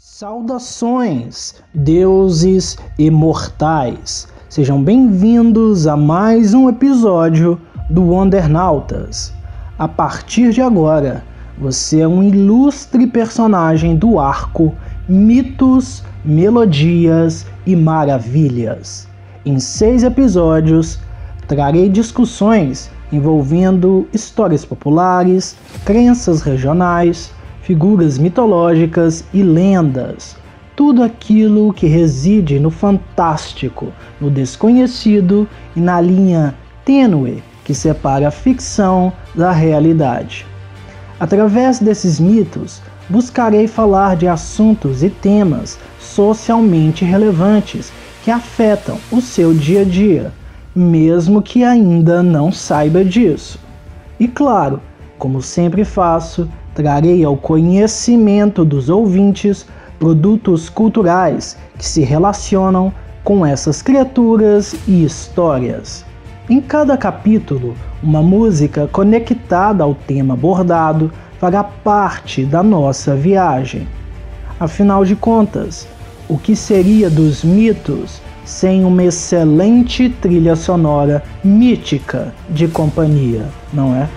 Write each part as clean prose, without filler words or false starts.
Saudações, deuses imortais! Sejam bem-vindos a mais um episódio do Wondernautas. A partir de agora, você é um ilustre personagem do arco Mitos, Melodias e Maravilhas. Em 6 episódios, trarei discussões envolvendo histórias populares, crenças regionais, figuras mitológicas e lendas. Tudo aquilo que reside no fantástico, no desconhecido e na linha tênue que separa a ficção da realidade. Através desses mitos, buscarei falar de assuntos e temas socialmente relevantes que afetam o seu dia a dia, mesmo que ainda não saiba disso. E claro, como sempre faço, trarei ao conhecimento dos ouvintes produtos culturais que se relacionam com essas criaturas e histórias. Em cada capítulo, uma música conectada ao tema abordado fará parte da nossa viagem. Afinal de contas, o que seria dos mitos sem uma excelente trilha sonora mítica de companhia, não é?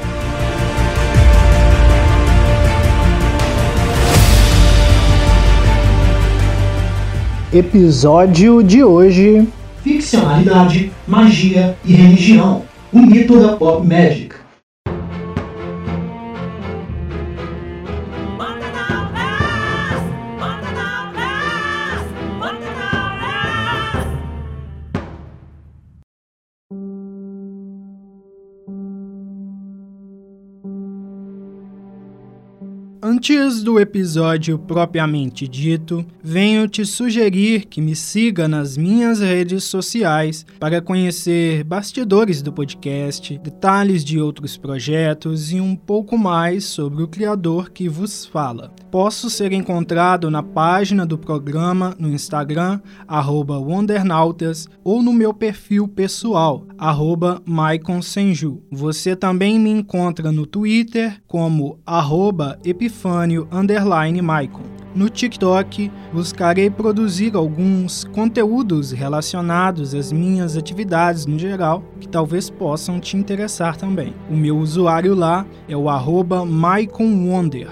Episódio de hoje: Ficcionalidade, Magia e Religião, o mito da Pop Magic. Antes do episódio propriamente dito, venho te sugerir que me siga nas minhas redes sociais para conhecer bastidores do podcast, detalhes de outros projetos e um pouco mais sobre o criador que vos fala. Posso ser encontrado na página do programa no Instagram, @Wondernautas, ou no meu perfil pessoal, @MaiconSenju. Você também me encontra no Twitter como @Epifânio_Maicon. No TikTok, buscarei produzir alguns conteúdos relacionados às minhas atividades no geral, que talvez possam te interessar também. O meu usuário lá é o @MaiconWonder.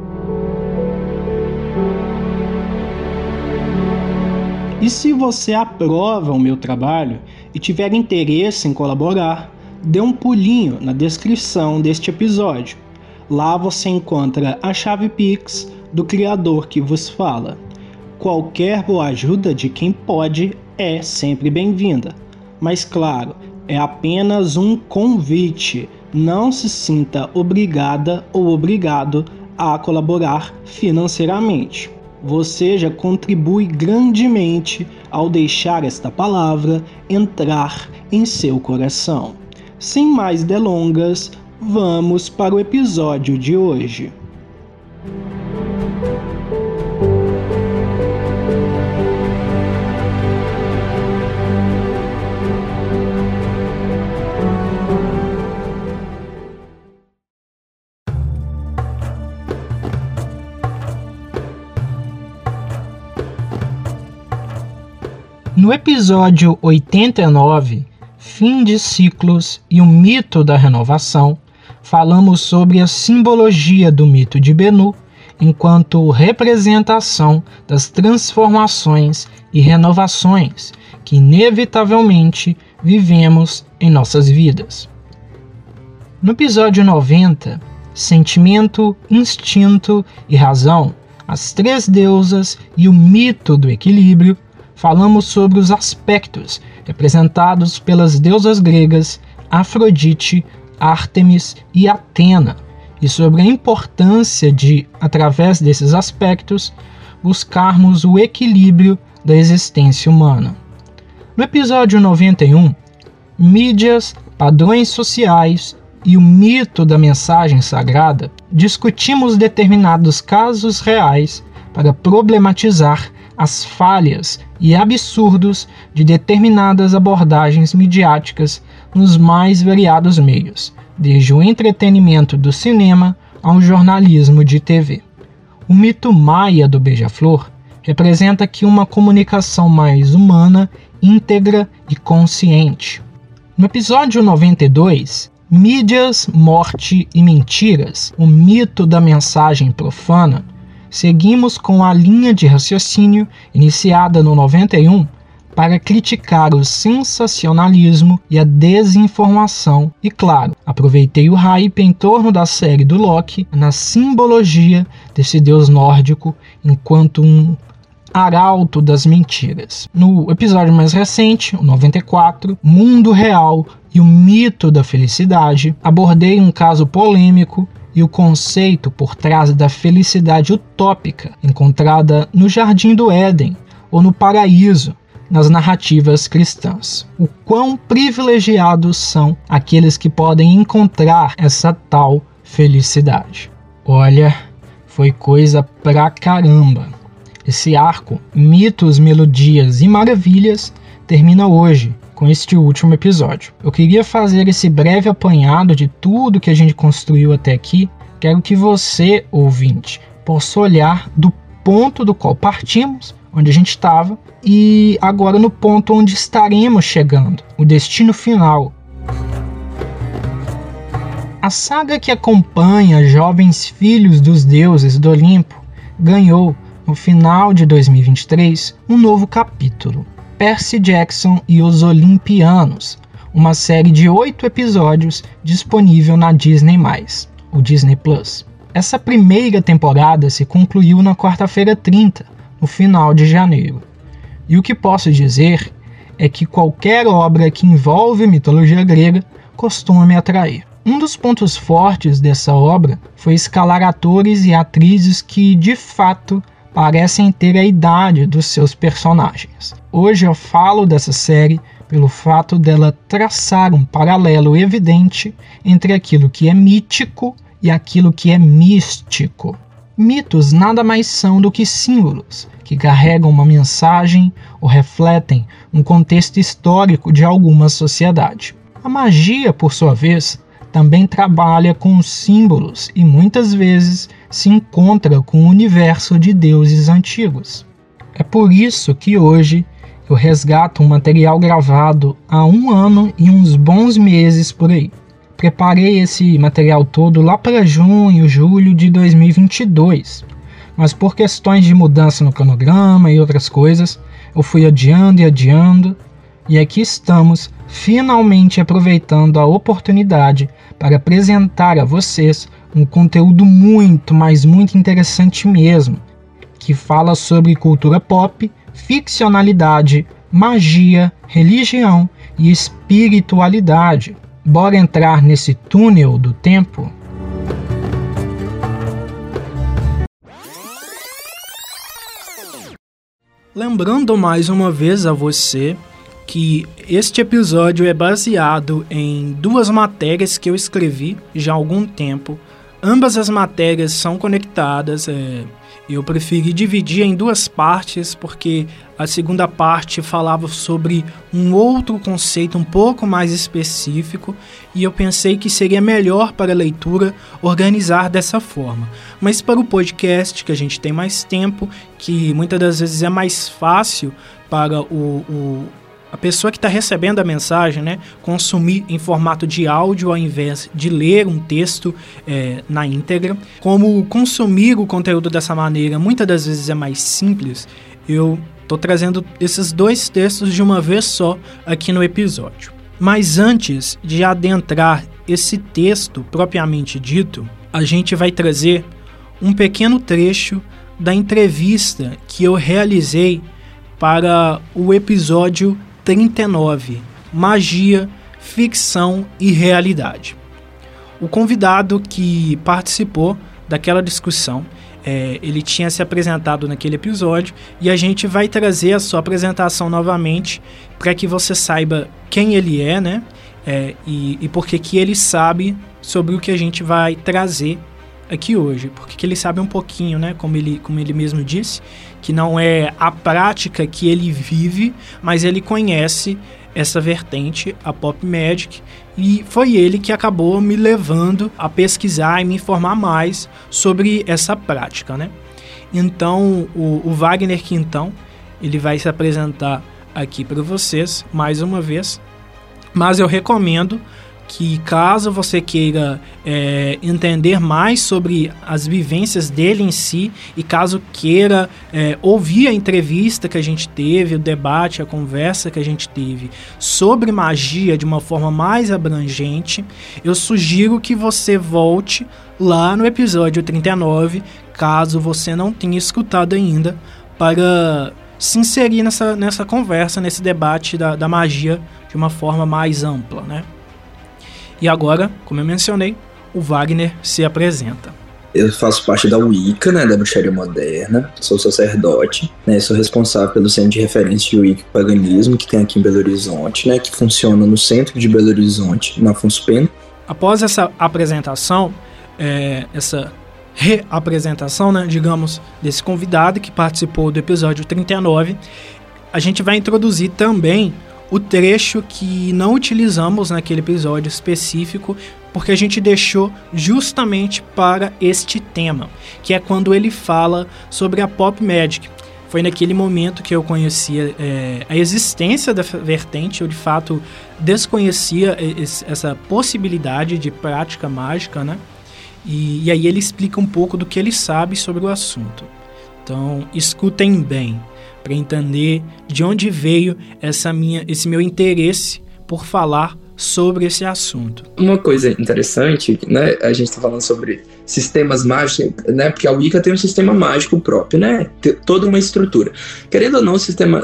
E se você aprova o meu trabalho e tiver interesse em colaborar, dê um pulinho na descrição deste episódio. Lá você encontra a chave Pix do criador que vos fala. Qualquer boa ajuda de quem pode é sempre bem-vinda. Mas claro, é apenas um convite. Não se sinta obrigada ou obrigado a colaborar financeiramente. Você já contribui grandemente ao deixar esta palavra entrar em seu coração. Sem mais delongas, vamos para o episódio de hoje. No episódio 89, Fim de Ciclos e o Mito da Renovação, falamos sobre a simbologia do mito de Benu enquanto representação das transformações e renovações que inevitavelmente vivemos em nossas vidas. No episódio 90, Sentimento, Instinto e Razão, as 3 deusas e o mito do equilíbrio, falamos sobre os aspectos representados pelas deusas gregas Afrodite, Ártemis e Atena, e sobre a importância de, através desses aspectos, buscarmos o equilíbrio da existência humana. No episódio 91, Mídias, Padrões Sociais e o Mito da Mensagem Sagrada, discutimos determinados casos reais para problematizar as falhas e absurdos de determinadas abordagens midiáticas nos mais variados meios, desde o entretenimento do cinema ao jornalismo de TV. O mito maia do beija-flor representa aqui uma comunicação mais humana, íntegra e consciente. No episódio 92, Mídias, Morte e Mentiras, o mito da mensagem profana, seguimos com a linha de raciocínio iniciada no 91 para criticar o sensacionalismo e a desinformação e, claro, aproveitei o hype em torno da série do Loki na simbologia desse deus nórdico enquanto um arauto das mentiras. No episódio mais recente, o 94, Mundo Real e o Mito da Felicidade, abordei um caso polêmico e o conceito por trás da felicidade utópica encontrada no Jardim do Éden ou no Paraíso, nas narrativas cristãs. O quão privilegiados são aqueles que podem encontrar essa tal felicidade. Olha, foi coisa pra caramba. Esse arco, Mitos, Melodias e Maravilhas, termina hoje, com este último episódio. Eu queria fazer esse breve apanhado de tudo que a gente construiu até aqui. Quero que você, ouvinte, possa olhar do ponto do qual partimos, onde a gente estava, e agora no ponto onde estaremos chegando, o destino final. A saga que acompanha Jovens Filhos dos Deuses do Olimpo ganhou, no final de 2023, um novo capítulo, Percy Jackson e os Olimpianos, uma série de 8 episódios disponível na Disney+, o Disney Plus. Essa primeira temporada se concluiu na quarta-feira 30, no final de janeiro. E o que posso dizer é que qualquer obra que envolve mitologia grega costuma me atrair. Um dos pontos fortes dessa obra foi escalar atores e atrizes que, de fato, parecem ter a idade dos seus personagens. Hoje eu falo dessa série pelo fato dela traçar um paralelo evidente entre aquilo que é mítico e aquilo que é místico. Mitos nada mais são do que símbolos que carregam uma mensagem ou refletem um contexto histórico de alguma sociedade. A magia, por sua vez, também trabalha com símbolos e muitas vezes se encontra com o universo de deuses antigos. É por isso que hoje eu resgato um material gravado há 1 ano e uns bons meses por aí. Preparei esse material todo lá para junho, julho de 2022, mas por questões de mudança no cronograma e outras coisas, eu fui adiando, e aqui estamos finalmente aproveitando a oportunidade para apresentar a vocês um conteúdo muito, mas muito interessante mesmo, que fala sobre cultura pop, ficcionalidade, magia, religião e espiritualidade. Bora entrar nesse túnel do tempo? Lembrando mais uma vez a você que este episódio é baseado em 2 matérias que eu escrevi já há algum tempo. Ambas as matérias são conectadas, eu preferi dividir em 2 partes porque a segunda parte falava sobre um outro conceito um pouco mais específico e eu pensei que seria melhor para a leitura organizar dessa forma. Mas para o podcast, que a gente tem mais tempo, que muitas das vezes é mais fácil para a pessoa que está recebendo a mensagem, né, consumir em formato de áudio ao invés de ler um texto na íntegra. Como consumir o conteúdo dessa maneira muitas das vezes é mais simples, eu estou trazendo esses 2 textos de uma vez só aqui no episódio. Mas antes de adentrar esse texto propriamente dito, a gente vai trazer um pequeno trecho da entrevista que eu realizei para o episódio 39, Magia, Ficção e Realidade. O convidado que participou daquela discussão, ele tinha se apresentado naquele episódio e a gente vai trazer a sua apresentação novamente para que você saiba quem ele é, né? E por que ele sabe sobre o que a gente vai trazer aqui hoje, porque ele sabe um pouquinho, né, como ele mesmo disse, que não é a prática que ele vive, mas ele conhece essa vertente, a Pop Magic, e foi ele que acabou me levando a pesquisar e me informar mais sobre essa prática, né? Então, o Wagner Quintão, ele vai se apresentar aqui para vocês mais uma vez, mas eu recomendo que, caso você queira entender mais sobre as vivências dele em si, e caso queira ouvir a entrevista que a gente teve, o debate, a conversa que a gente teve sobre magia de uma forma mais abrangente, eu sugiro que você volte lá no episódio 39, caso você não tenha escutado ainda, para se inserir nessa conversa, nesse debate da magia de uma forma mais ampla, né? E agora, como eu mencionei, o Wagner se apresenta. Eu faço parte da Wicca, né, da bruxaria moderna, sou sacerdote, né, sou responsável pelo Centro de Referência de Wicca e Paganismo, que tem aqui em Belo Horizonte, né, que funciona no centro de Belo Horizonte, na Afonso Pena. Após essa apresentação, essa reapresentação, né, digamos, desse convidado que participou do episódio 39, a gente vai introduzir também o trecho que não utilizamos naquele episódio específico, porque a gente deixou justamente para este tema, que é quando ele fala sobre a Pop Magic. Foi naquele momento que eu conhecia a existência da vertente, eu de fato desconhecia essa possibilidade de prática mágica, né? E aí ele explica um pouco do que ele sabe sobre o assunto. Então, escutem bem, para entender de onde veio esse meu interesse por falar sobre esse assunto. Uma coisa interessante, né, a gente está falando sobre sistemas mágicos, né, porque a Wicca tem um sistema mágico próprio, né, tem toda uma estrutura. Querendo ou não,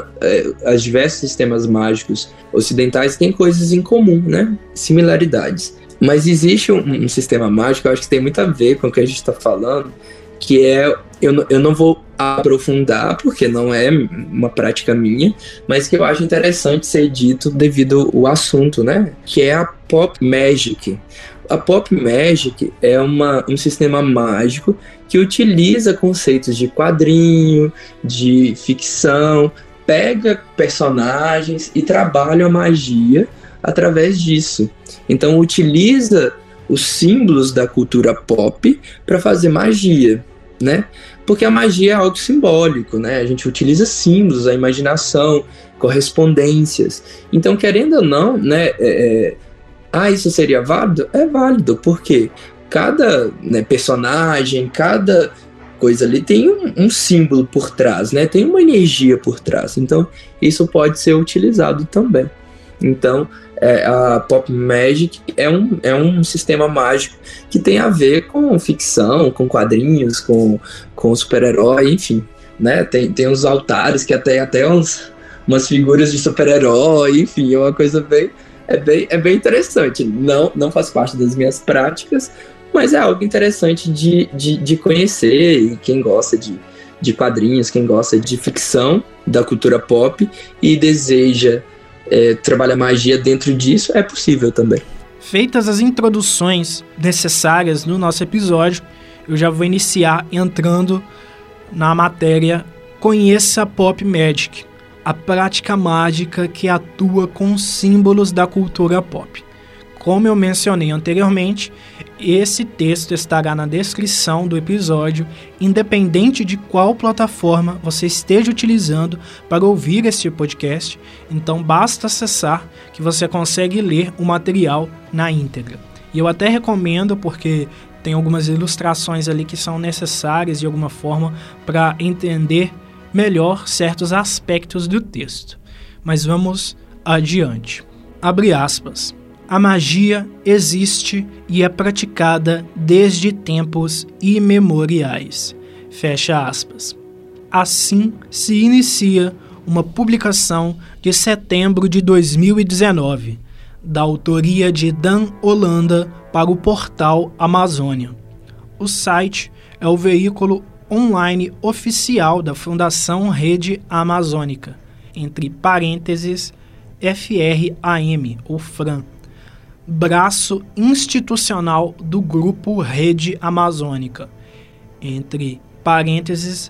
os diversos sistemas mágicos ocidentais têm coisas em comum, né, similaridades. Mas existe um sistema mágico, eu acho que tem muito a ver com o que a gente está falando, que eu não vou aprofundar, porque não é uma prática minha, mas que eu acho interessante ser dito devido ao assunto, né? Que é a Pop Magic. A Pop Magic é um sistema mágico que utiliza conceitos de quadrinho, de ficção, pega personagens e trabalha a magia através disso. Então utiliza os símbolos da cultura pop para fazer magia, né? Porque a magia é algo simbólico, né? A gente utiliza símbolos, a imaginação, correspondências. Então, querendo ou não, né? Isso seria válido? É válido, porque cada personagem, cada coisa ali tem um símbolo por trás, né? Tem uma energia por trás. Então, isso pode ser utilizado também. Então, a Pop Magic é um sistema mágico que tem a ver com ficção, com quadrinhos, com super-herói, enfim, né? Tem uns altares que até umas figuras de super-herói, enfim, é uma coisa bem interessante. Não faz parte das minhas práticas, mas é algo interessante de conhecer, e quem gosta de quadrinhos, quem gosta de ficção da cultura pop e deseja trabalhar magia dentro disso, é possível também. Feitas as introduções necessárias no nosso episódio, eu já vou iniciar entrando na matéria Conheça a Pop Magic, a prática mágica que atua com símbolos da cultura pop. Como eu mencionei anteriormente, esse texto estará na descrição do episódio, independente de qual plataforma você esteja utilizando para ouvir este podcast, então basta acessar que você consegue ler o material na íntegra. E eu até recomendo, porque tem algumas ilustrações ali que são necessárias de alguma forma para entender melhor certos aspectos do texto. Mas vamos adiante. Abre aspas. A magia existe e é praticada desde tempos imemoriais. Fecha aspas. Assim se inicia uma publicação de setembro de 2019, da autoria de Dan Holanda para o portal Amazônia. O site é o veículo online oficial da Fundação Rede Amazônica, entre parênteses FRAM, ou FRAM, braço institucional do Grupo Rede Amazônica, entre parênteses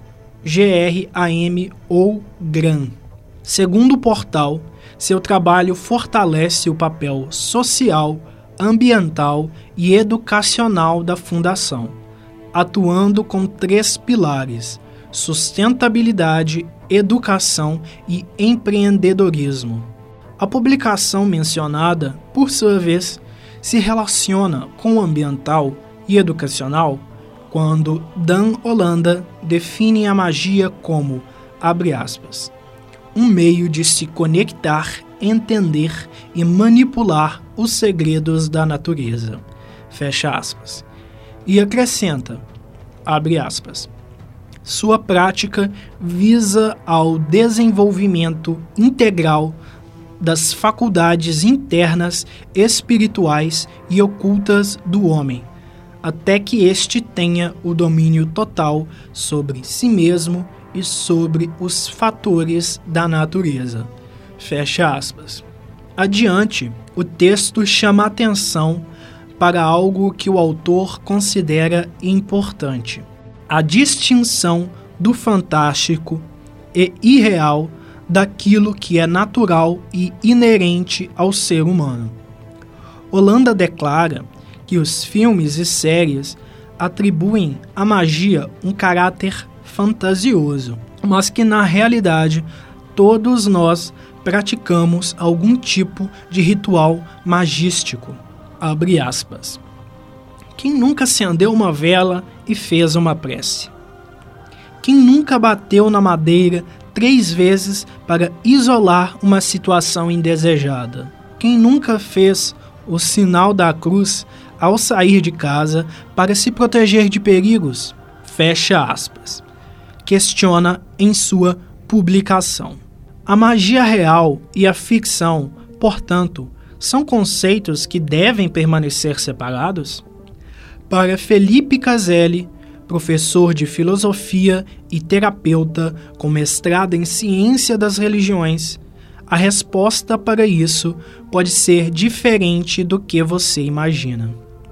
GRAM ou GRAM. Segundo o portal, seu trabalho fortalece o papel social, ambiental e educacional da Fundação, atuando com 3 pilares: sustentabilidade, educação e empreendedorismo. A publicação mencionada, por sua vez, se relaciona com o ambiental e educacional quando Dan Hollanda define a magia como, abre aspas, um meio de se conectar, entender e manipular os segredos da natureza, fecha aspas, e acrescenta, abre aspas, sua prática visa ao desenvolvimento integral das faculdades internas, espirituais e ocultas do homem, até que este tenha o domínio total sobre si mesmo e sobre os fatores da natureza. Fecha aspas. Adiante, o texto chama atenção para algo que o autor considera importante: a distinção do fantástico e irreal daquilo que é natural e inerente ao ser humano. Hollanda declara que os filmes e séries atribuem à magia um caráter fantasioso, mas que na realidade todos nós praticamos algum tipo de ritual magístico. Abre aspas. Quem nunca acendeu uma vela e fez uma prece? Quem nunca bateu na madeira 3 vezes para isolar uma situação indesejada? Quem nunca fez o sinal da cruz ao sair de casa para se proteger de perigos? Fecha aspas. Questiona em sua publicação. A magia real e a ficção, portanto, são conceitos que devem permanecer separados? Para Felipe Caselli, professor de filosofia e terapeuta com mestrado em ciência das religiões, a resposta para isso pode ser diferente do que você imagina.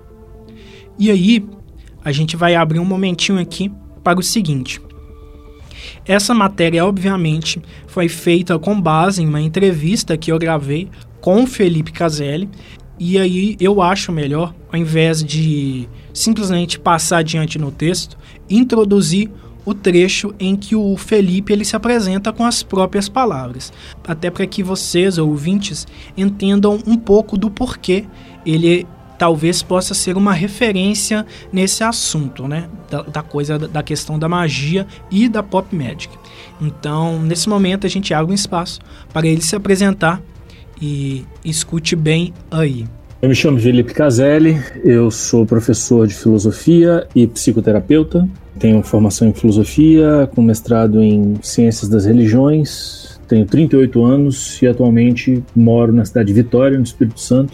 E aí, a gente vai abrir um momentinho aqui para o seguinte. Essa matéria, obviamente, foi feita com base em uma entrevista que eu gravei com o Felipe Caselli, e aí eu acho melhor, ao invés de simplesmente passar adiante no texto, introduzir o trecho em que o Felipe ele se apresenta com as próprias palavras, até para que vocês, ouvintes, entendam um pouco do porquê ele talvez possa ser uma referência nesse assunto, né? Da questão da magia e da pop magic. Então, nesse momento, a gente abre um espaço para ele se apresentar e escute bem aí. Eu me chamo Felipe Caselli, eu sou professor de filosofia e psicoterapeuta. Tenho formação em filosofia, com mestrado em ciências das religiões. Tenho 38 anos e atualmente moro na cidade de Vitória, no Espírito Santo.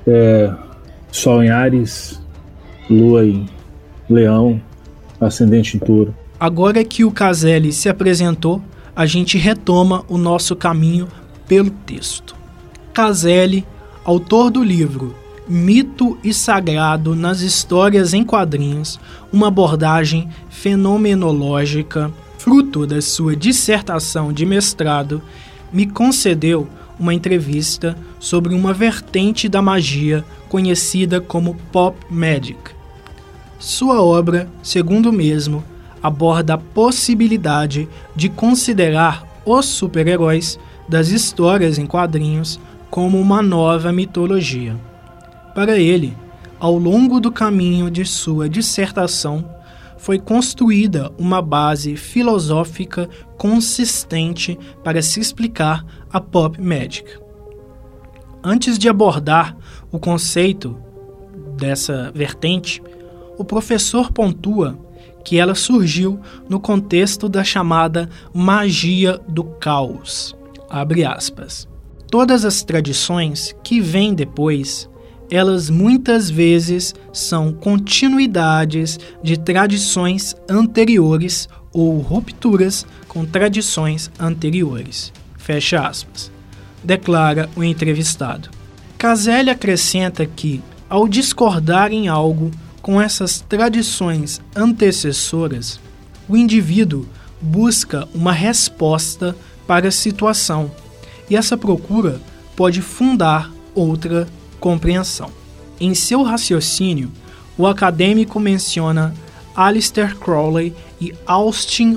Sol em Áries, Lua em Leão, Ascendente em Touro. Agora que o Caselli se apresentou, a gente retoma o nosso caminho pelo texto. Caselli, autor do livro Mito e Sagrado nas Histórias em Quadrinhos, uma abordagem fenomenológica, fruto da sua dissertação de mestrado, me concedeu uma entrevista sobre uma vertente da magia conhecida como Pop Magic. Sua obra, segundo o mesmo, aborda a possibilidade de considerar os super-heróis das histórias em quadrinhos como uma nova mitologia. Para ele, ao longo do caminho de sua dissertação, foi construída uma base filosófica consistente para se explicar a Pop Magic. Antes de abordar o conceito dessa vertente, o professor pontua que ela surgiu no contexto da chamada magia do caos. Abre aspas. Todas as tradições que vêm depois, elas muitas vezes são continuidades de tradições anteriores ou rupturas com tradições anteriores. Fecha aspas. Declara o entrevistado. Caselli acrescenta que, ao discordar em algo com essas tradições antecessoras, o indivíduo busca uma resposta para a situação, e essa procura pode fundar outra compreensão. Em seu raciocínio, o acadêmico menciona Aleister Crowley e Austin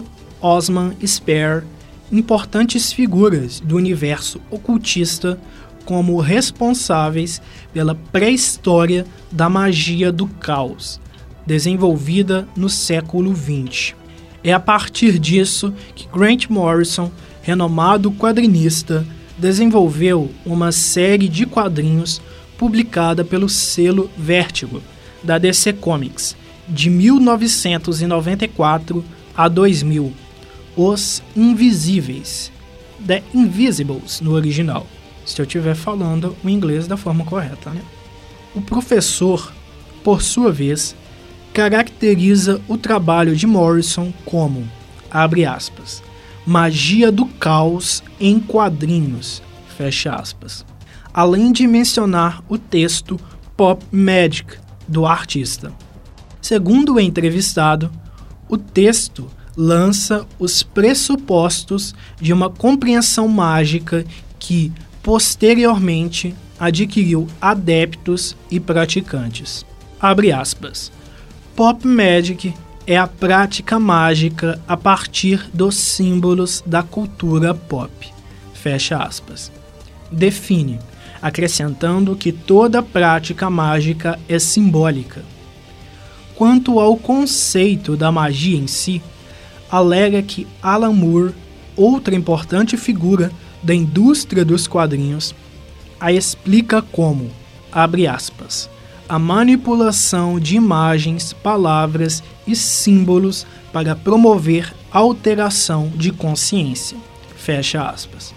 Osman Spare importantes figuras do universo ocultista como responsáveis pela pré-história da magia do caos, desenvolvida no século XX. É a partir disso que Grant Morrison, renomado quadrinista, desenvolveu uma série de quadrinhos publicada pelo selo Vertigo, da DC Comics, de 1994 a 2000, Os Invisíveis, The Invisibles no original, se eu estiver falando o inglês da forma correta, né? O professor, por sua vez, caracteriza o trabalho de Morrison como, abre aspas, magia do caos em quadrinhos, fecha aspas, além de mencionar o texto Pop Magic do artista. Segundo o entrevistado, o texto lança os pressupostos de uma compreensão mágica que, posteriormente, adquiriu adeptos e praticantes. Abre aspas. Pop Magic é a prática mágica a partir dos símbolos da cultura pop. Fecha aspas. Define, acrescentando que toda prática mágica é simbólica. Quanto ao conceito da magia em si, alega que Alan Moore, outra importante figura da indústria dos quadrinhos, a explica como, abre aspas, a manipulação de imagens, palavras e símbolos para promover alteração de consciência, fecha aspas.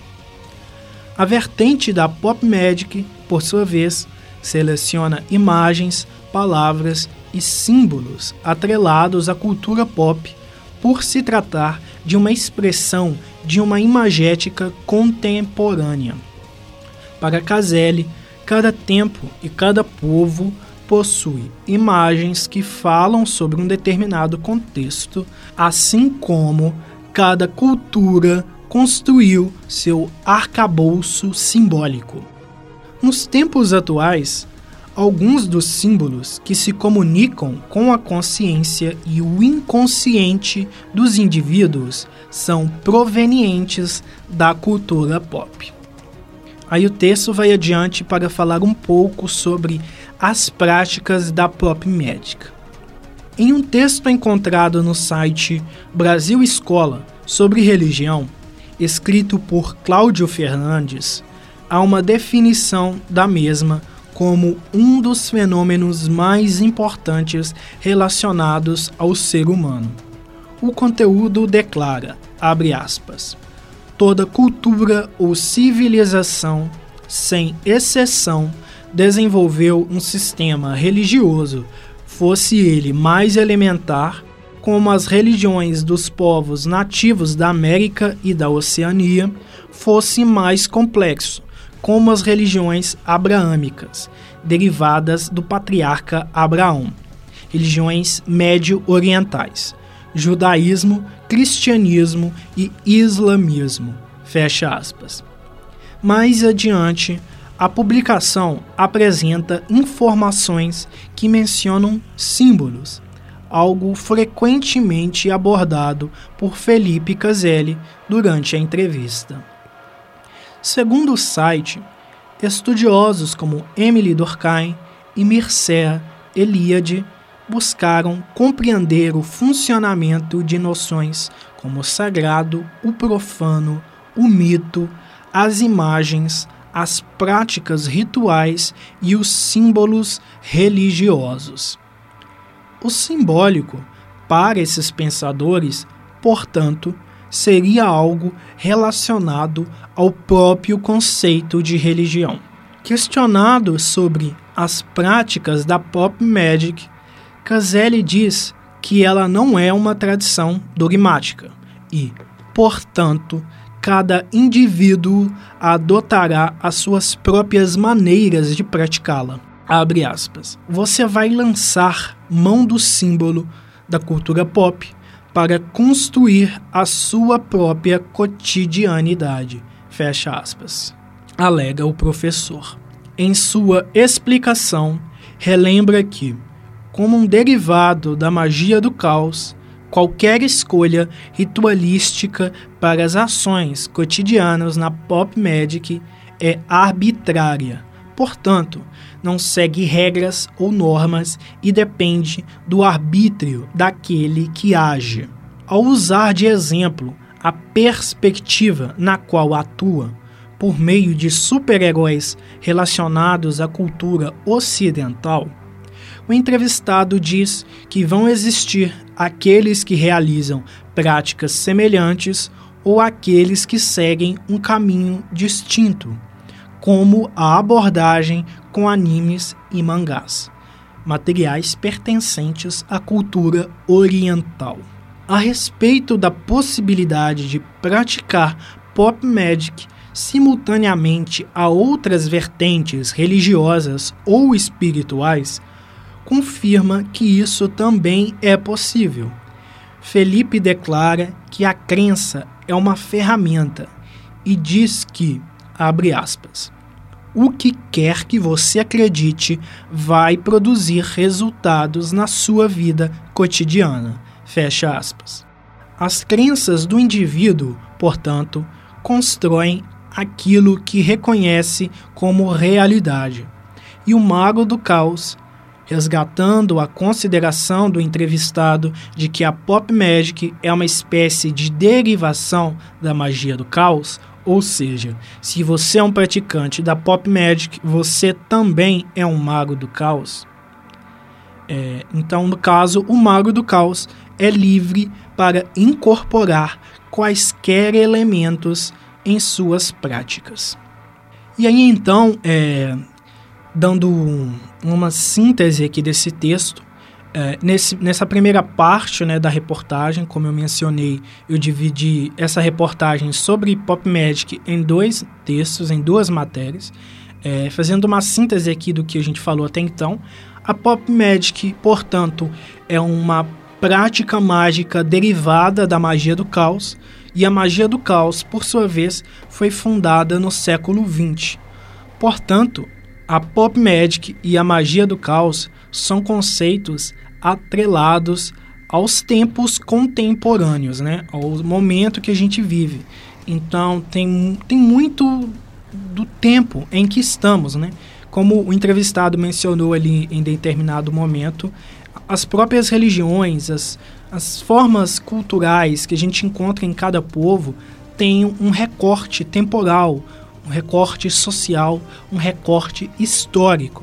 A vertente da Pop Magic, por sua vez, seleciona imagens, palavras e símbolos atrelados à cultura pop por se tratar de uma expressão de uma imagética contemporânea. Para Caselli, cada tempo e cada povo possui imagens que falam sobre um determinado contexto, assim como cada cultura construiu seu arcabouço simbólico. Nos tempos atuais, alguns dos símbolos que se comunicam com a consciência e o inconsciente dos indivíduos são provenientes da cultura pop. Aí o texto vai adiante para falar um pouco sobre as práticas da Pop Magic. Em um texto encontrado no site Brasil Escola sobre religião, escrito por Cláudio Fernandes, há uma definição da mesma como um dos fenômenos mais importantes relacionados ao ser humano. O conteúdo declara, abre aspas, toda cultura ou civilização, sem exceção, desenvolveu um sistema religioso, fosse ele mais elementar, como as religiões dos povos nativos da América e da Oceania, fosse mais complexo, como as religiões abraâmicas, derivadas do patriarca Abraão, religiões médio-orientais, judaísmo, cristianismo e islamismo, fecha aspas. Mais adiante, a publicação apresenta informações que mencionam símbolos, algo frequentemente abordado por Felipe Caselli durante a entrevista. Segundo o site, estudiosos como Emily Durkheim e Mircea Eliade buscaram compreender o funcionamento de noções como o sagrado, o profano, o mito, as imagens, as práticas rituais e os símbolos religiosos. O simbólico, para esses pensadores, portanto, seria algo relacionado ao próprio conceito de religião. Questionado sobre as práticas da Pop Magic, Caselli diz que ela não é uma tradição dogmática e, portanto, cada indivíduo adotará as suas próprias maneiras de praticá-la. Abre aspas. Você vai lançar mão do símbolo da cultura pop para construir a sua própria cotidianidade. Fecha aspas. Alega o professor. Em sua explicação, relembra que, como um derivado da magia do caos, qualquer escolha ritualística para as ações cotidianas na Pop Magic é arbitrária. Portanto, não segue regras ou normas e depende do arbítrio daquele que age. Ao usar de exemplo a perspectiva na qual atua, por meio de super-heróis relacionados à cultura ocidental, o entrevistado diz que vão existir aqueles que realizam práticas semelhantes ou aqueles que seguem um caminho distinto, como a abordagem com animes e mangás, materiais pertencentes à cultura oriental. A respeito da possibilidade de praticar Pop Magic simultaneamente a outras vertentes religiosas ou espirituais, confirma que isso também é possível. Felipe declara que a crença é uma ferramenta e diz que, abre aspas, o que quer que você acredite vai produzir resultados na sua vida cotidiana. Fecha aspas. As crenças do indivíduo, portanto, constroem aquilo que reconhece como realidade. E o Mago do Caos, resgatando a consideração do entrevistado de que a Pop Magic é uma espécie de derivação da magia do caos, ou seja, se você é um praticante da Pop Magic, você também é um Mago do Caos. Então, no caso, o Mago do Caos é livre para incorporar quaisquer elementos em suas práticas. E aí, então, dando uma síntese aqui desse texto, nessa primeira parte, né, da reportagem, como eu mencionei, eu dividi essa reportagem sobre Pop Magic em 2 textos, em 2 matérias, fazendo uma síntese aqui do que a gente falou até então. A Pop Magic, portanto, é uma prática mágica derivada da magia do caos, e a magia do caos, por sua vez, foi fundada no século XX. Portanto, a Pop Magic e a magia do caos são conceitos atrelados aos tempos contemporâneos, né? Ao momento que a gente vive. Então, tem muito do tempo em que estamos, né? Como o entrevistado mencionou ali em determinado momento, as próprias religiões, as formas culturais que a gente encontra em cada povo têm um recorte temporal, um recorte social, um recorte histórico.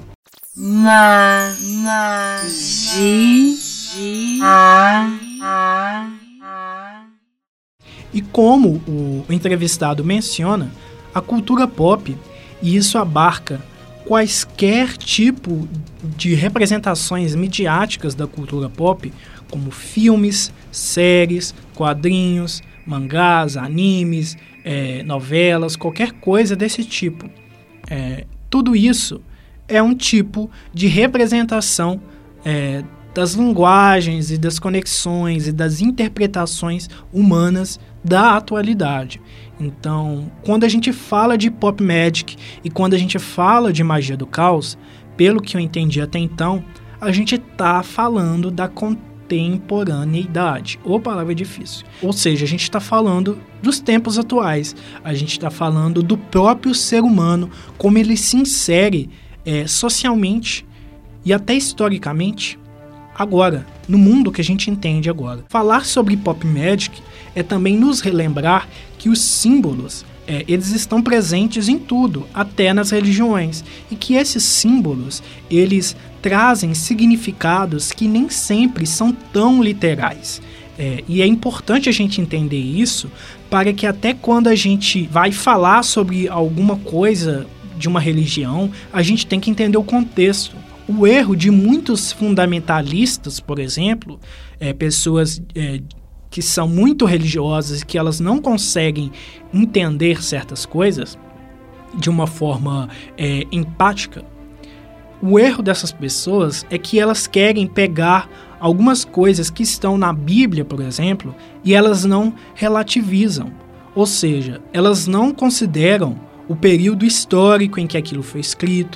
E como o entrevistado menciona, a cultura pop, e isso abarca quaisquer tipo de representações midiáticas da cultura pop, como filmes, séries, quadrinhos, mangás, animes, novelas, qualquer coisa desse tipo. Tudo isso é um tipo de representação das linguagens e das conexões e das interpretações humanas da atualidade. Então, quando a gente fala de Pop Magic e quando a gente fala de magia do caos, pelo que eu entendi até então, a gente está falando da contemporaneidade, ou palavra difícil. Ou seja, a gente está falando dos tempos atuais, a gente está falando do próprio ser humano, como ele se insere socialmente e até historicamente agora, no mundo que a gente entende agora. Falar sobre Pop Magic é também nos relembrar que os símbolos, eles estão presentes em tudo, até nas religiões, e que esses símbolos, eles trazem significados que nem sempre são tão literais. E é importante a gente entender isso para que até quando a gente vai falar sobre alguma coisa de uma religião, a gente tem que entender o contexto. O erro de muitos fundamentalistas, por exemplo, pessoas que são muito religiosas e que elas não conseguem entender certas coisas de uma forma empática, o erro dessas pessoas é que elas querem pegar algumas coisas que estão na Bíblia, por exemplo, e elas não relativizam. Ou seja, elas não consideram o período histórico em que aquilo foi escrito,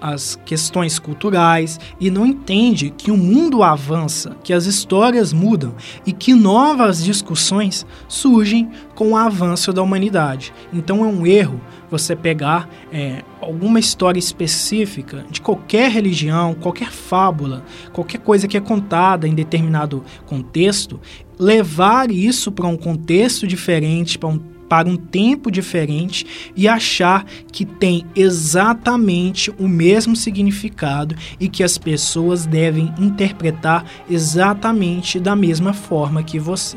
as questões culturais e não entende que o mundo avança, que as histórias mudam e que novas discussões surgem com o avanço da humanidade. Então é um erro você pegar alguma história específica de qualquer religião, qualquer fábula, qualquer coisa que é contada em determinado contexto, levar isso para um contexto diferente, para um tempo diferente e achar que tem exatamente o mesmo significado e que as pessoas devem interpretar exatamente da mesma forma que você.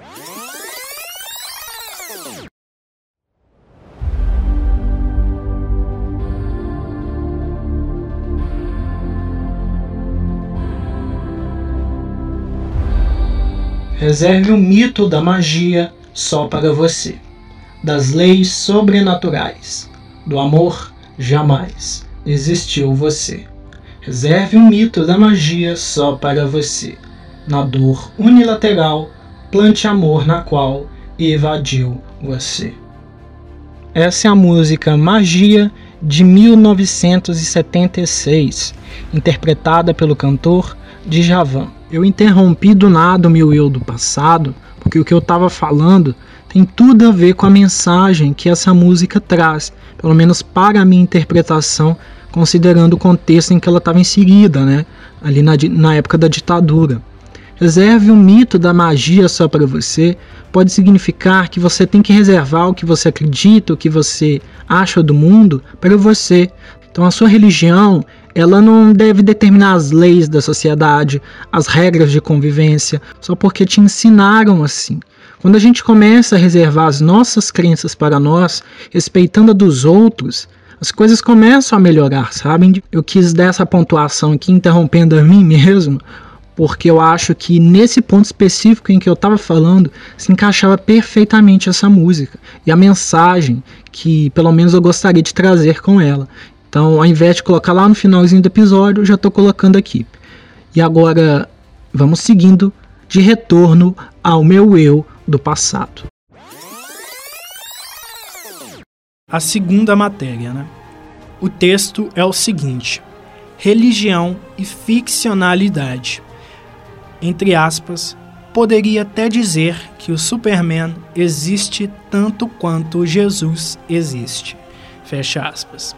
Reserve o mito da magia só para você. Das leis sobrenaturais. Do amor, jamais existiu você. Reserve o mito da magia só para você. Na dor unilateral, plante amor na qual evadiu você. Essa é a música Magia de 1976, interpretada pelo cantor Djavan. Eu interrompi do nada o meu eu do passado, porque o que eu estava falando tem tudo a ver com a mensagem que essa música traz, pelo menos para a minha interpretação, considerando o contexto em que ela estava inserida, né? Ali na época da ditadura. Reserve um mito da magia só para você pode significar que você tem que reservar o que você acredita, o que você acha do mundo para você. Então a sua religião, ela não deve determinar as leis da sociedade, as regras de convivência, só porque te ensinaram assim. Quando a gente começa a reservar as nossas crenças para nós, respeitando a dos outros, as coisas começam a melhorar, sabem? Eu quis dar essa pontuação aqui, interrompendo a mim mesmo, porque eu acho que nesse ponto específico em que eu estava falando, se encaixava perfeitamente essa música e a mensagem que pelo menos eu gostaria de trazer com ela. Então, ao invés de colocar lá no finalzinho do episódio, eu já estou colocando aqui. E agora, vamos seguindo de retorno ao meu eu do passado. A segunda matéria, né? O texto é o seguinte: religião e ficcionalidade. Entre aspas, poderia até dizer que o Superman existe tanto quanto Jesus existe. Fecha aspas.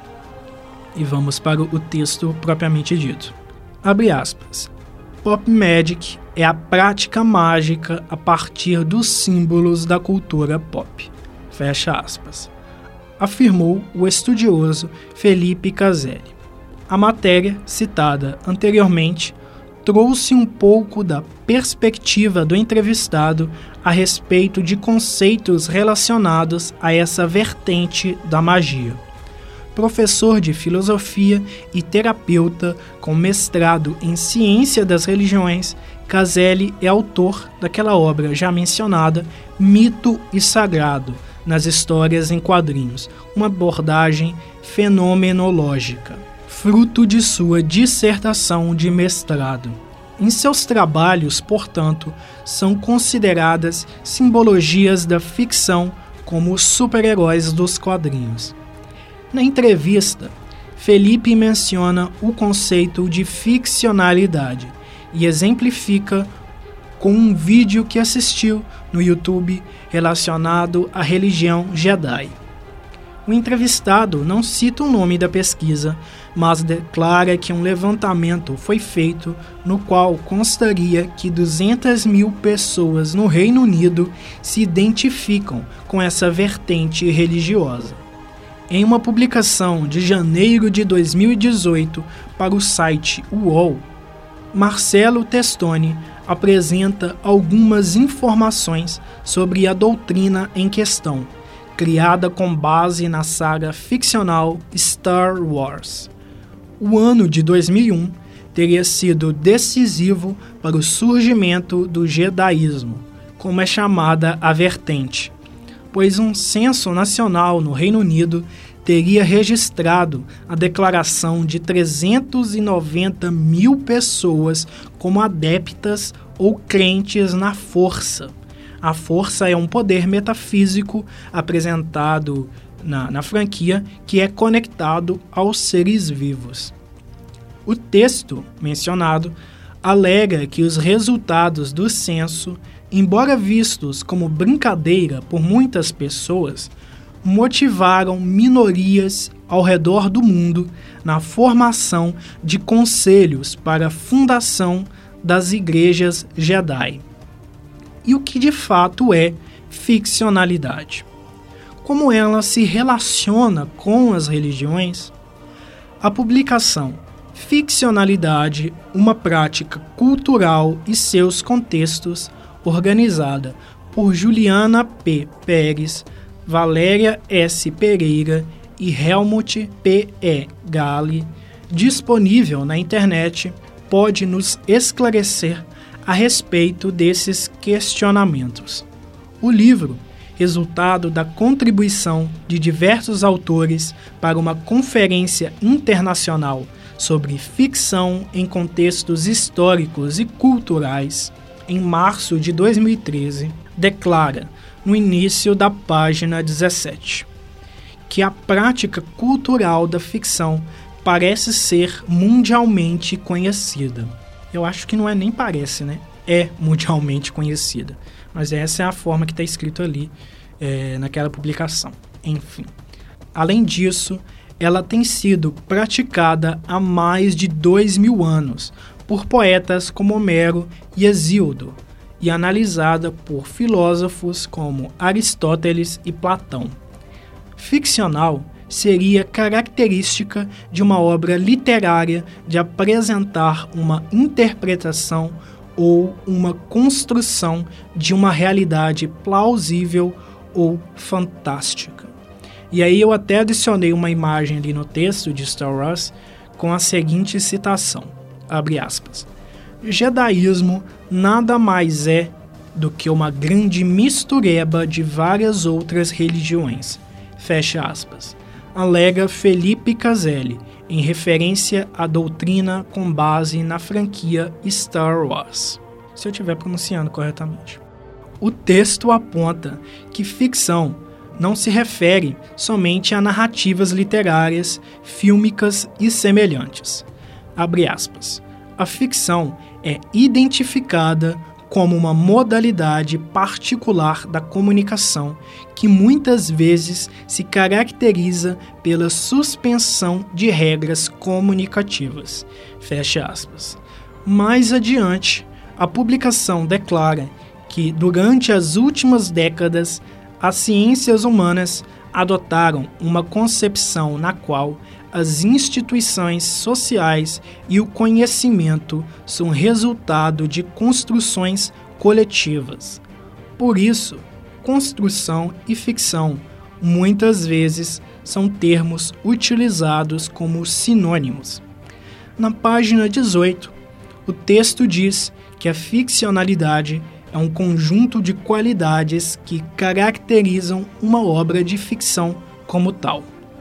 E vamos para o texto propriamente dito. Abre aspas. Pop Magic é a prática mágica a partir dos símbolos da cultura pop. Fecha aspas. Afirmou o estudioso Felipe Caselli. A matéria, citada anteriormente, trouxe um pouco da perspectiva do entrevistado a respeito de conceitos relacionados a essa vertente da magia. Professor de filosofia e terapeuta com mestrado em ciência das religiões, Caselli é autor daquela obra já mencionada, Mito e Sagrado, nas histórias em quadrinhos, uma abordagem fenomenológica, fruto de sua dissertação de mestrado. Em seus trabalhos, portanto, são consideradas simbologias da ficção como os super-heróis dos quadrinhos. Na entrevista, Felipe menciona o conceito de ficcionalidade e exemplifica com um vídeo que assistiu no YouTube relacionado à religião Jedi. O entrevistado não cita o nome da pesquisa, mas declara que um levantamento foi feito no qual constaria que 200.000 pessoas no Reino Unido se identificam com essa vertente religiosa. Em uma publicação de janeiro de 2018 para o site UOL, Marcelo Testoni apresenta algumas informações sobre a doutrina em questão, criada com base na saga ficcional Star Wars. O ano de 2001 teria sido decisivo para o surgimento do Jediismo, como é chamada a vertente, pois um censo nacional no Reino Unido teria registrado a declaração de 390.000 pessoas como adeptas ou crentes na força. A força é um poder metafísico apresentado na franquia que é conectado aos seres vivos. O texto mencionado alega que os resultados do censo, embora vistos como brincadeira por muitas pessoas, motivaram minorias ao redor do mundo na formação de conselhos para a fundação das igrejas Jedi. E o que de fato é ficcionalidade? Como ela se relaciona com as religiões? A publicação Ficcionalidade, uma prática cultural e seus contextos, organizada por Juliana P. Pérez, Valéria S. Pereira e Helmut P. E. Galli, disponível na internet, pode nos esclarecer a respeito desses questionamentos. O livro, resultado da contribuição de diversos autores para uma conferência internacional sobre ficção em contextos históricos e culturais, em março de 2013, declara, no início da página 17, que a prática cultural da ficção parece ser mundialmente conhecida. Eu acho que não é nem parece, né? É mundialmente conhecida. Mas essa é a forma que está escrito ali naquela publicação. Enfim. Além disso, ela tem sido praticada há mais de 2000 anos por poetas como Homero e Hesíodo e analisada por filósofos como Aristóteles e Platão. Ficcional seria característica de uma obra literária de apresentar uma interpretação ou uma construção de uma realidade plausível ou fantástica. E aí eu até adicionei uma imagem ali no texto de Star Wars com a seguinte citação, abre aspas, Jedaísmo nada mais é do que uma grande mistureba de várias outras religiões, fecha aspas, alega Felipe Caselli, em referência à doutrina com base na franquia Star Wars, se eu estiver pronunciando corretamente. O texto aponta que ficção não se refere somente a narrativas literárias, fílmicas e semelhantes. Abre aspas. A ficção é identificada como uma modalidade particular da comunicação que muitas vezes se caracteriza pela suspensão de regras comunicativas. Fecha aspas. Mais adiante, a publicação declara que, durante as últimas décadas, as ciências humanas adotaram uma concepção na qual as instituições sociais e o conhecimento são resultado de construções coletivas. Por isso, construção e ficção muitas vezes são termos utilizados como sinônimos. Na página 18, o texto diz que a ficcionalidade é um conjunto de qualidades que caracterizam uma obra de ficção como tal.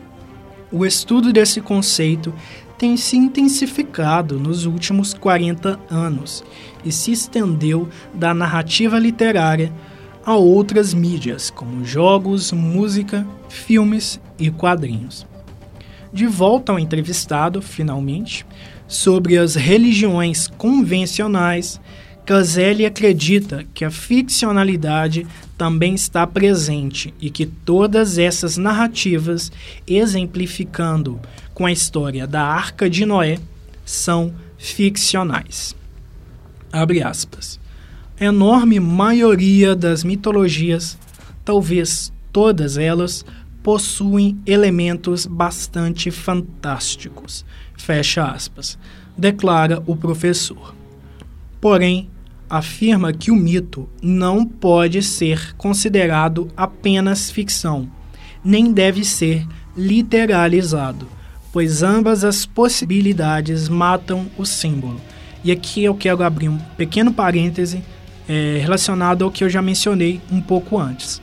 O estudo desse conceito tem se intensificado nos últimos 40 anos e se estendeu da narrativa literária a outras mídias, como jogos, música, filmes e quadrinhos. De volta ao entrevistado, finalmente, sobre as religiões convencionais, Caselli acredita que a ficcionalidade também está presente e que todas essas narrativas, exemplificando com a história da Arca de Noé, são ficcionais. Abre aspas. A enorme maioria das mitologias, talvez todas elas, possuem elementos bastante fantásticos. Fecha aspas. Declara o professor. Porém, afirma que o mito não pode ser considerado apenas ficção, nem deve ser literalizado, pois ambas as possibilidades matam o símbolo. E aqui eu quero abrir um pequeno parêntese relacionado ao que eu já mencionei um pouco antes,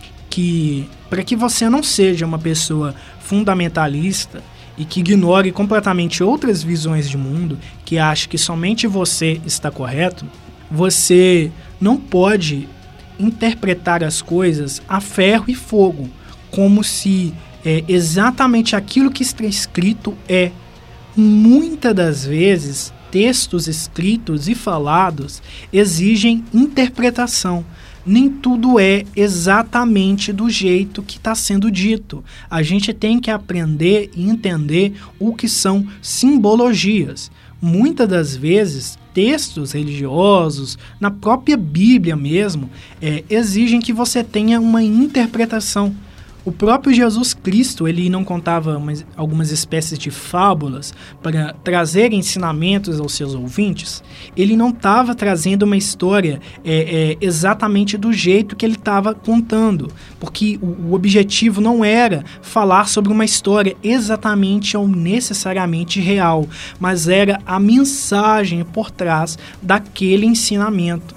que para que você não seja uma pessoa fundamentalista e que ignore completamente outras visões de mundo, que ache que somente você está correto, você não pode interpretar as coisas a ferro e fogo, como se exatamente aquilo que está escrito muitas das vezes, textos escritos e falados exigem interpretação. Nem tudo é exatamente do jeito que está sendo dito. A gente tem que aprender e entender o que são simbologias. Muitas das vezes, textos religiosos, na própria Bíblia mesmo, exigem que você tenha uma interpretação. O próprio Jesus Cristo, ele não contava algumas espécies de fábulas para trazer ensinamentos aos seus ouvintes. Ele não estava trazendo uma história exatamente do jeito que ele estava contando, porque o objetivo não era falar sobre uma história exatamente ou necessariamente real, mas era a mensagem por trás daquele ensinamento.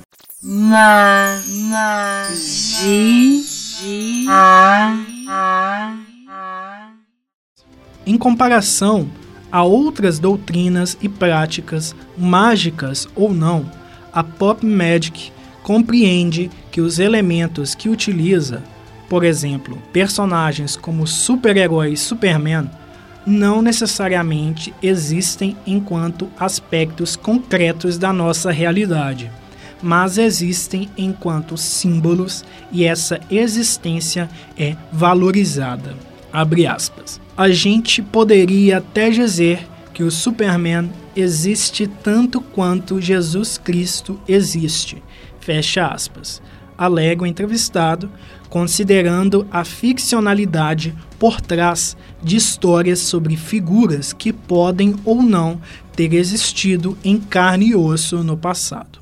Em comparação a outras doutrinas e práticas, mágicas ou não, a Pop Magic compreende que os elementos que utiliza, por exemplo, personagens como super-herói Superman, não necessariamente existem enquanto aspectos concretos da nossa realidade, mas existem enquanto símbolos e essa existência é valorizada. Abre aspas. A gente poderia até dizer que o Superman existe tanto quanto Jesus Cristo existe. Fecha aspas. Alega o entrevistado, considerando a ficcionalidade por trás de histórias sobre figuras que podem ou não ter existido em carne e osso no passado.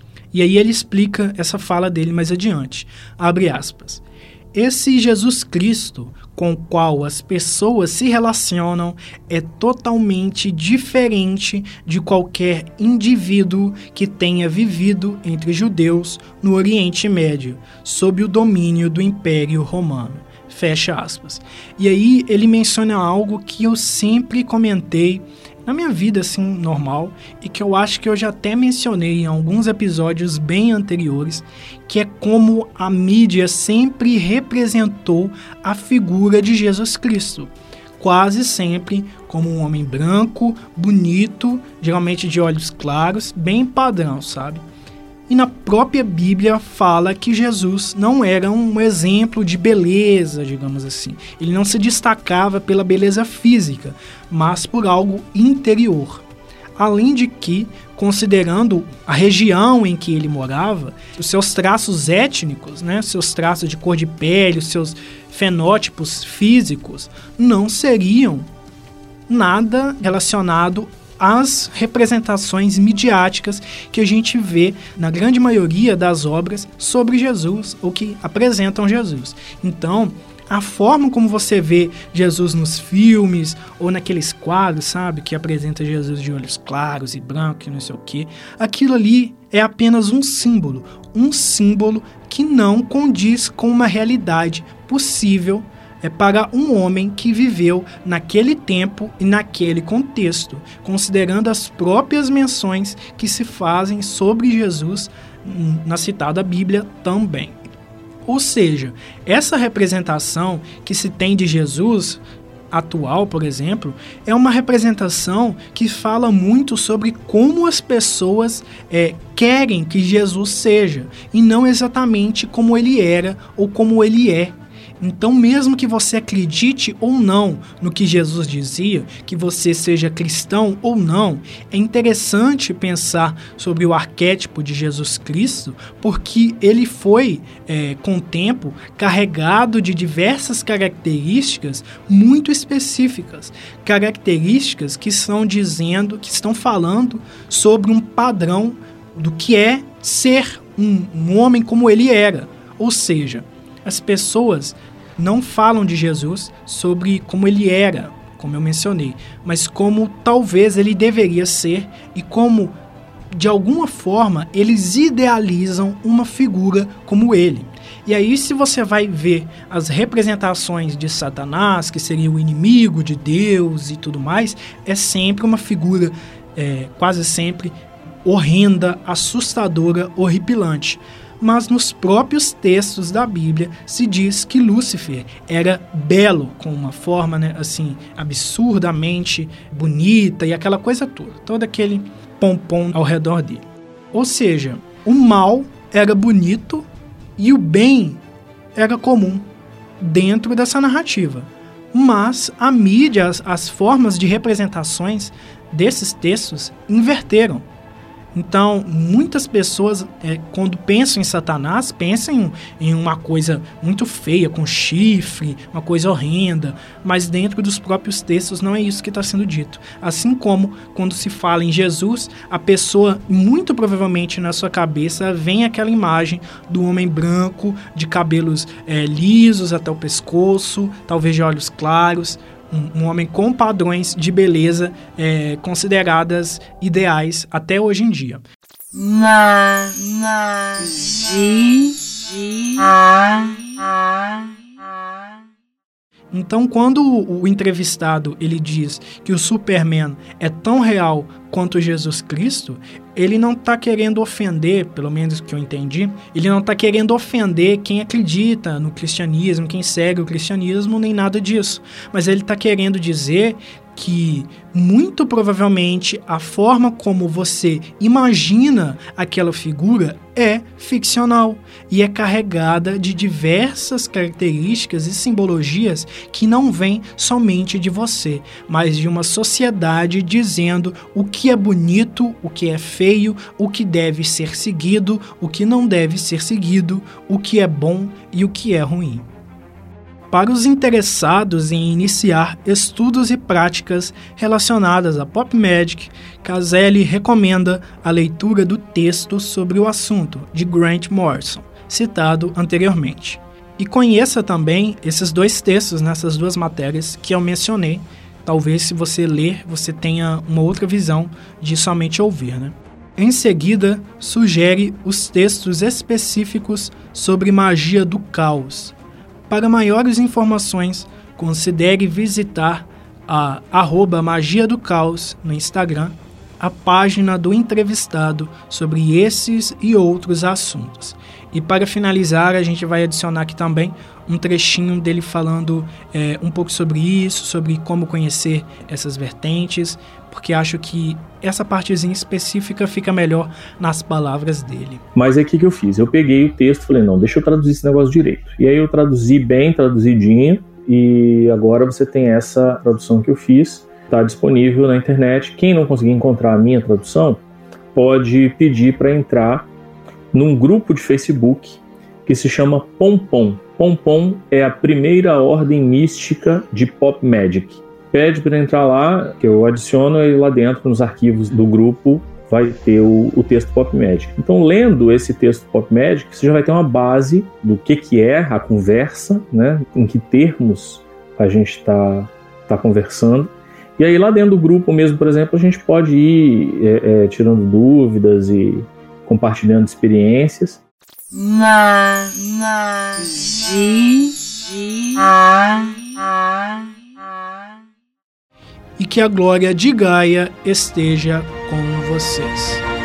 E aí ele explica essa fala dele mais adiante. Abre aspas. Esse Jesus Cristo com o qual as pessoas se relacionam é totalmente diferente de qualquer indivíduo que tenha vivido entre judeus no Oriente Médio, sob o domínio do Império Romano. Fecha aspas. E aí ele menciona algo que eu sempre comentei na minha vida, assim, normal, e que eu acho que eu já até mencionei em alguns episódios bem anteriores, que é como a mídia sempre representou a figura de Jesus Cristo. Quase sempre como um homem branco, bonito, geralmente de olhos claros, bem padrão, sabe? E na própria Bíblia fala que Jesus não era um exemplo de beleza, digamos assim. Ele não se destacava pela beleza física, mas por algo interior. Além de que, considerando a região em que ele morava, os seus traços étnicos, né, seus traços de cor de pele, os seus fenótipos físicos, não seriam nada relacionado às representações midiáticas que a gente vê na grande maioria das obras sobre Jesus, ou que apresentam Jesus. Então, a forma como você vê Jesus nos filmes, ou naqueles quadros, sabe, que apresenta Jesus de olhos claros e brancos e não sei o quê, aquilo ali é apenas um símbolo que não condiz com uma realidade possível para um homem que viveu naquele tempo e naquele contexto, considerando as próprias menções que se fazem sobre Jesus na citada Bíblia também. Ou seja, essa representação que se tem de Jesus atual, por exemplo, é uma representação que fala muito sobre como as pessoas querem que Jesus seja, e não exatamente como ele era ou como ele é. Então, mesmo que você acredite ou não no que Jesus dizia, que você seja cristão ou não, é interessante pensar sobre o arquétipo de Jesus Cristo, porque ele foi, com o tempo, carregado de diversas características muito específicas, características que estão falando sobre um padrão do que é ser um homem como ele era. Ou seja, as pessoas não falam de Jesus sobre como ele era, como eu mencionei, mas como talvez ele deveria ser e como, de alguma forma, eles idealizam uma figura como ele. E aí, se você vai ver as representações de Satanás, que seria o inimigo de Deus e tudo mais, é sempre uma figura, quase sempre, horrenda, assustadora, horripilante. mas nos próprios textos da Bíblia se diz que Lúcifer era belo, com uma forma, assim, absurdamente bonita e aquela coisa toda, todo aquele pompom ao redor dele. Ou seja, o mal era bonito e o bem era comum dentro dessa narrativa. Mas a mídia, as formas de representações desses textos inverteram. Então, muitas pessoas, quando pensam em Satanás, pensam em uma coisa muito feia, com chifre, uma coisa horrenda, mas dentro dos próprios textos não é isso que está sendo dito. Assim como, quando se fala em Jesus, a pessoa, muito provavelmente na sua cabeça, vem aquela imagem do homem branco, de cabelos lisos até o pescoço, talvez de olhos claros, um homem com padrões de beleza consideradas ideais até hoje em dia. Então, quando o entrevistado ele diz que o Superman é tão real quanto Jesus Cristo, ele não está querendo ofender, pelo menos que eu entendi, ele não está querendo ofender quem acredita no cristianismo, quem segue o cristianismo, nem nada disso. Mas ele está querendo dizer que, muito provavelmente, a forma como você imagina aquela figura é ficcional e é carregada de diversas características e simbologias que não vêm somente de você, mas de uma sociedade dizendo o que é bonito, o que é feio, o que deve ser seguido, o que não deve ser seguido, o que é bom e o que é ruim. Para os interessados em iniciar estudos e práticas relacionadas a Pop Magic, Caselli recomenda a leitura do texto sobre o assunto, de Grant Morrison, citado anteriormente. E conheça também esses dois textos nessas duas matérias que eu mencionei. Talvez, se você ler, você tenha uma outra visão de somente ouvir, Em seguida, sugere os textos específicos sobre magia do caos. Para maiores informações, considere visitar a @magia do caos no Instagram, a página do entrevistado sobre esses e outros assuntos. E para finalizar, a gente vai adicionar aqui também um trechinho dele falando um pouco sobre isso, sobre como conhecer essas vertentes, porque acho que essa partezinha específica fica melhor nas palavras dele. Mas é o que eu fiz? Eu peguei o texto e falei, não, deixa eu traduzir esse negócio direito. E aí eu traduzi bem, traduzidinho, e agora você tem essa tradução que eu fiz, está disponível na internet. Quem não conseguir encontrar a minha tradução, pode pedir para entrar num grupo de Facebook que se chama Pompom. Pompom é a primeira ordem mística de Pop Magic. Pede para entrar lá, que eu adiciono, e lá dentro, nos arquivos do grupo, vai ter o texto Pop Magic. Então, lendo esse texto Pop Magic, você já vai ter uma base do que é a conversa, em que termos a gente está conversando. E aí, lá dentro do grupo mesmo, por exemplo, a gente pode ir tirando dúvidas e compartilhando experiências. E que a glória de Gaia esteja com vocês.